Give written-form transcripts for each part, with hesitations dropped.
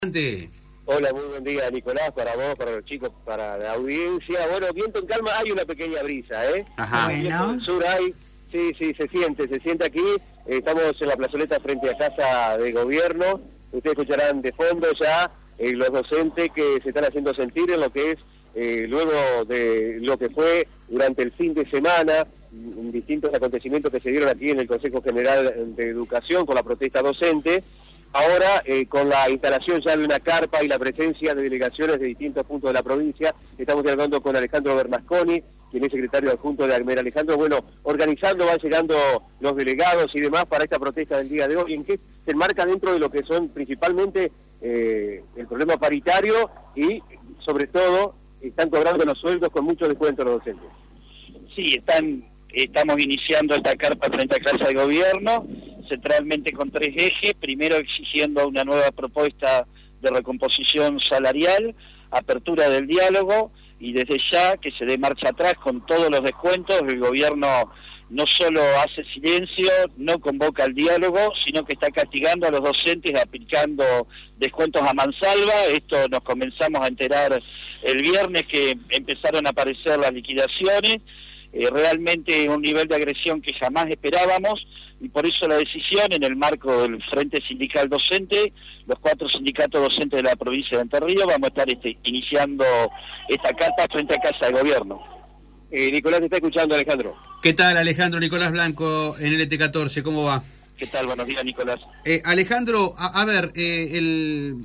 Hola, muy buen día, Nicolás, para vos, para los chicos, para la audiencia. Bueno, viento en calma, hay una pequeña brisa, ¿eh? Ajá. Viento del sur hay, sí, se siente aquí. Estamos en la plazoleta frente a Casa de Gobierno. Ustedes escucharán de fondo ya los docentes que se están haciendo sentir en lo que es, luego de lo que fue durante el fin de semana, distintos acontecimientos que se dieron aquí en el Consejo General de Educación con la protesta docente. Ahora, con la instalación ya de una carpa y la presencia de delegaciones de distintos puntos de la provincia, estamos dialogando con Alejandro Bernasconi, quien es secretario adjunto de ACMER. Alejandro, bueno, organizando, van llegando los delegados y demás para esta protesta del día de hoy. ¿En qué se enmarca dentro de lo que son principalmente el problema paritario y, sobre todo, están cobrando los sueldos con mucho descuento los docentes? Sí, estamos iniciando esta carpa frente a Casa de Gobierno, centralmente con 3 ejes. Primero, exigiendo una nueva propuesta de recomposición salarial, apertura del diálogo y desde ya que se dé marcha atrás con todos los descuentos. El gobierno no solo hace silencio, no convoca al diálogo, sino que está castigando a los docentes aplicando descuentos a mansalva. Esto nos comenzamos a enterar el viernes, que empezaron a aparecer las liquidaciones. Realmente un nivel de agresión que jamás esperábamos, y por eso la decisión, en el marco del Frente Sindical Docente, los 4 sindicatos docentes de la provincia de Entre Ríos, vamos a estar iniciando esta carta frente a Casa de Gobierno. Nicolás, te está escuchando, Alejandro. ¿Qué tal, Alejandro? Nicolás Blanco en LT14, ¿cómo va? ¿Qué tal? Buenos días, Nicolás. Alejandro, a ver, el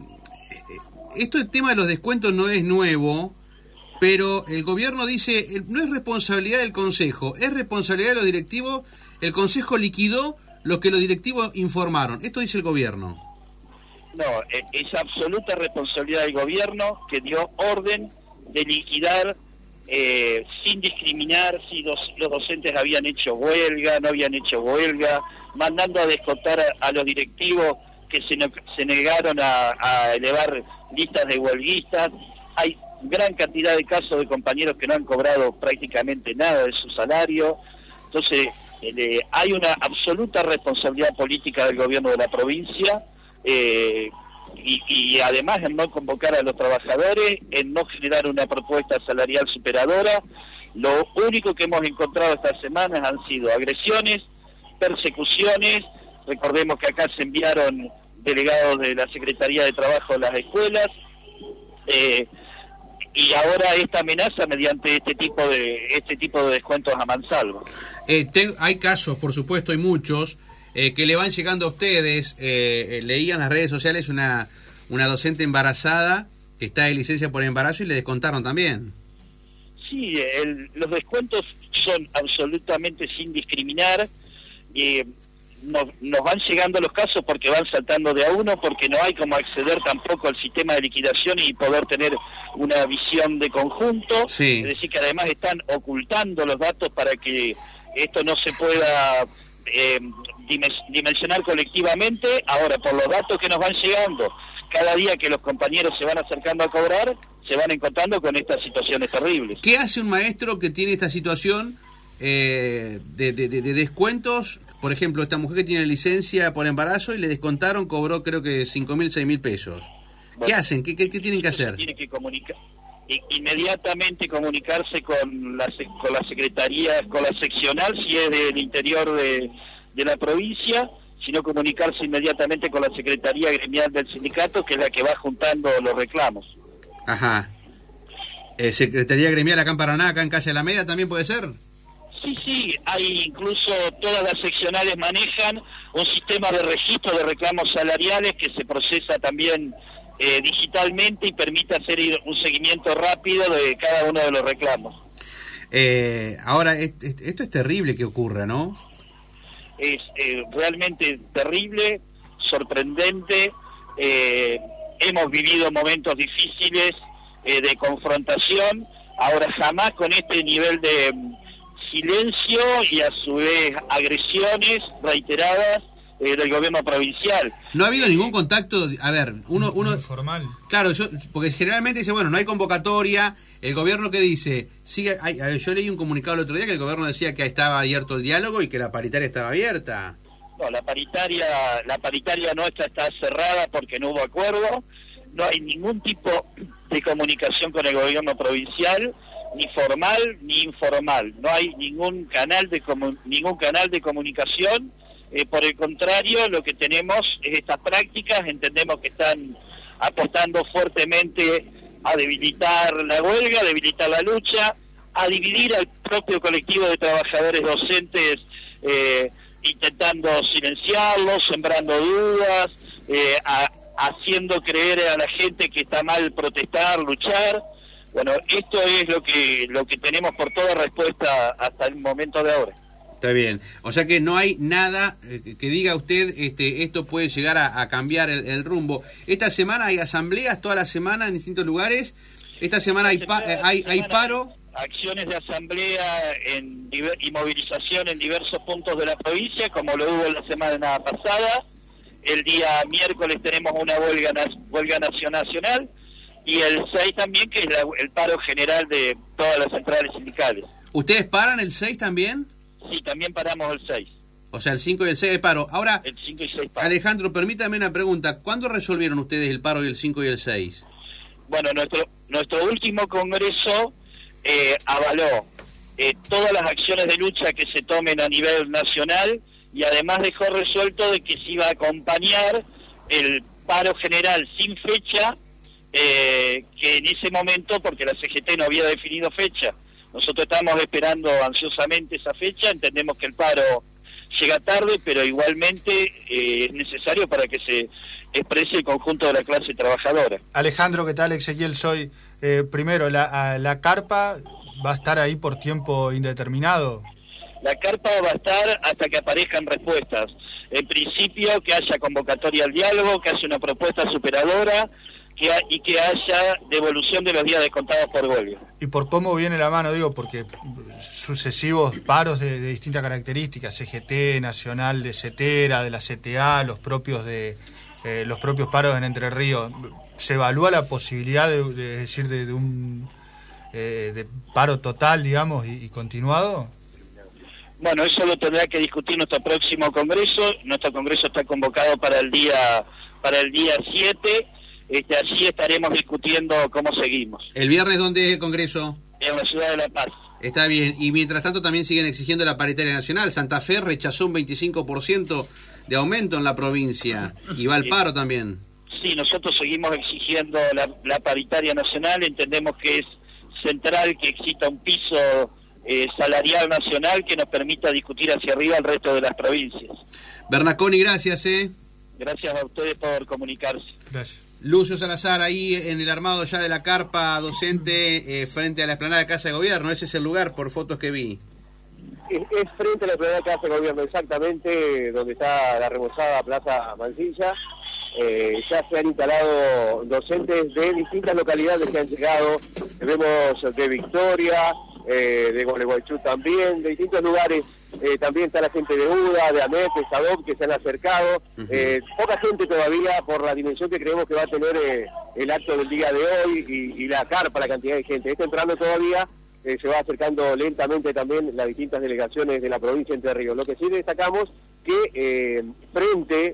tema de los descuentos no es nuevo, pero el gobierno dice, no es responsabilidad del Consejo, es responsabilidad de los directivos. El Consejo liquidó lo que los directivos informaron. Esto dice el gobierno. No, es absoluta responsabilidad del gobierno, que dio orden de liquidar sin discriminar si los docentes habían hecho huelga, no habían hecho huelga, mandando a descontar a los directivos que se negaron a elevar listas de huelguistas. Hay gran cantidad de casos de compañeros que no han cobrado prácticamente nada de su salario. Entonces, hay una absoluta responsabilidad política del gobierno de la provincia, y además en no convocar a los trabajadores, en no generar una propuesta salarial superadora. Lo único que hemos encontrado estas semanas han sido agresiones, persecuciones. Recordemos que acá se enviaron delegados de la Secretaría de Trabajo a las escuelas, y ahora esta amenaza mediante este tipo de descuentos a mansalva. Hay casos, por supuesto, hay muchos que le van llegando a ustedes. Leían en las redes sociales una docente embarazada que está de licencia por embarazo y le descontaron también. Sí, los descuentos son absolutamente sin discriminar. Nos van llegando los casos porque van saltando de a uno, porque no hay como acceder tampoco al sistema de liquidación y poder tener una visión de conjunto. Sí. Es decir, que además están ocultando los datos para que esto no se pueda dimensionar colectivamente. Ahora, por los datos que nos van llegando, cada día que los compañeros se van acercando a cobrar, se van encontrando con estas situaciones terribles. ¿Qué hace un maestro que tiene esta situación de descuentos? Por ejemplo, esta mujer que tiene licencia por embarazo y le descontaron, cobró creo que 5.000, 6.000 pesos. Bueno, ¿qué hacen? ¿Qué tienen que hacer? Tiene que inmediatamente comunicarse con la secretaría, con la seccional, si es del interior de la provincia, sino comunicarse inmediatamente con la secretaría gremial del sindicato, que es la que va juntando los reclamos. Ajá. Secretaría gremial acá en Paraná, acá en Calle Alameda, ¿también puede ser? Sí, hay incluso, todas las seccionales manejan un sistema de registro de reclamos salariales que se procesa también digitalmente y permite hacer un seguimiento rápido de cada uno de los reclamos. Ahora, esto es terrible que ocurra, ¿no? Es realmente terrible, sorprendente. Hemos vivido momentos difíciles de confrontación, ahora jamás con este nivel de silencio y a su vez agresiones reiteradas del gobierno provincial. No ha habido ningún contacto, a ver, uno formal. Claro, porque generalmente dice, bueno, no hay convocatoria. El gobierno, ¿qué dice? Sigue, yo leí un comunicado el otro día que el gobierno decía que estaba abierto el diálogo y que la paritaria estaba abierta. No, la paritaria nuestra está cerrada porque no hubo acuerdo. no hay ningún tipo de comunicación con el gobierno provincial, ni formal ni informal. No hay ningún canal de comunicación. Por el contrario, lo que tenemos es estas prácticas. Entendemos que están apostando fuertemente a debilitar la huelga, a debilitar la lucha, a dividir al propio colectivo de trabajadores docentes, intentando silenciarlos, sembrando dudas, haciendo creer a la gente que está mal protestar, luchar. Bueno, esto es lo que tenemos por toda respuesta hasta el momento de ahora. Está bien. O sea que no hay nada que diga usted, esto puede llegar a cambiar el rumbo. Esta semana hay asambleas, toda la semana en distintos lugares. Esta semana hay paro. Acciones de asamblea y movilización en diversos puntos de la provincia, como lo hubo la semana pasada. El día miércoles tenemos una huelga nacional, y el 6 también, que es el paro general de todas las centrales sindicales. ¿Ustedes paran el 6 también? Sí, también paramos el 6. O sea, el 5 y el 6 de paro. Ahora, el 5 y 6 paro. Alejandro, permítame una pregunta. ¿Cuándo resolvieron ustedes el paro del 5 y el 6? Bueno, nuestro último congreso avaló todas las acciones de lucha que se tomen a nivel nacional, y además dejó resuelto de que se iba a acompañar el paro general sin fecha, que en ese momento, porque la CGT no había definido fecha, nosotros estamos esperando ansiosamente esa fecha. Entendemos que el paro llega tarde, pero igualmente es necesario para que se exprese el conjunto de la clase trabajadora. Alejandro, ¿qué tal? Ezequiel soy. Primero, ¿la carpa va a estar ahí por tiempo indeterminado? La carpa va a estar hasta que aparezcan respuestas. En principio, que haya convocatoria al diálogo, que haya una propuesta superadora, y que haya devolución de los días descontados por huelga. ¿Y por cómo viene la mano? Digo, porque sucesivos paros de distintas características, CGT, Nacional de CETERA, de la CTA, los propios paros en Entre Ríos, ¿se evalúa la posibilidad de un paro total, digamos, y continuado? Bueno, eso lo tendrá que discutir nuestro próximo congreso. Nuestro congreso está convocado para el día 7. Allí estaremos discutiendo cómo seguimos. ¿El viernes dónde es el congreso? En la ciudad de La Paz. Está bien. Y mientras tanto también siguen exigiendo la paritaria nacional. Santa Fe rechazó un 25% de aumento en la provincia. Y va al paro también. Sí, nosotros seguimos exigiendo la paritaria nacional. Entendemos que es central que exista un piso salarial nacional que nos permita discutir hacia arriba el resto de las provincias. Bernasconi, gracias. Gracias a ustedes por comunicarse. Gracias. Lucio Salazar, ahí en el armado ya de la carpa docente frente a la explanada de Casa de Gobierno. Ese es el lugar, por fotos que vi. Es frente a la explanada de Casa de Gobierno, exactamente donde está la remozada Plaza Mansilla. Ya se han instalado docentes de distintas localidades que han llegado. Vemos de Victoria, de Gualeguaychú también, de distintos lugares. También está la gente de UDA, de AMET, de SADOP, que se han acercado. Poca gente todavía por la dimensión que creemos que va a tener el acto del día de hoy y la carpa, la cantidad de gente. Está entrando todavía, se va acercando lentamente también las distintas delegaciones de la provincia de Entre Ríos. Lo que sí destacamos que frente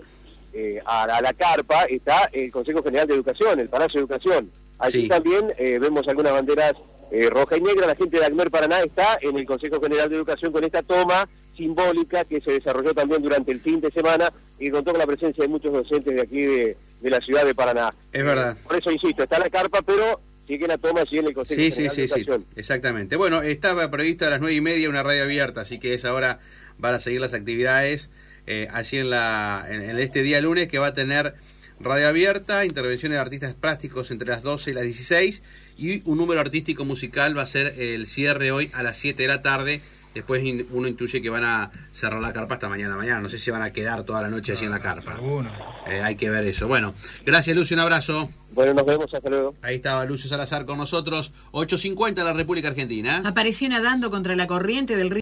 a la carpa está el Consejo General de Educación, el Palacio de Educación. Allí también vemos algunas banderas roja y negra. La gente de ACMER Paraná está en el Consejo General de Educación con esta toma simbólica que se desarrolló también durante el fin de semana y contó con la presencia de muchos docentes de aquí de la ciudad de Paraná. Es verdad. Por eso insisto, está la carpa, pero sigue la toma allí en el Consejo General de Educación. Sí, exactamente. Bueno, estaba previsto a las 9:30 una radio abierta, así que es ahora van a seguir las actividades allí en este día lunes, que va a tener radio abierta, intervenciones de artistas plásticos entre las 12 y las 16, y un número artístico musical va a ser el cierre hoy a las 7 de la tarde. Después uno intuye que van a cerrar la carpa hasta mañana. No sé si van a quedar toda la noche así en la carpa. Hay que ver eso. Bueno, gracias Lucio, un abrazo. Bueno, nos vemos, hasta luego. Ahí estaba Lucio Salazar con nosotros. 8:50 la República Argentina. Apareció nadando contra la corriente del río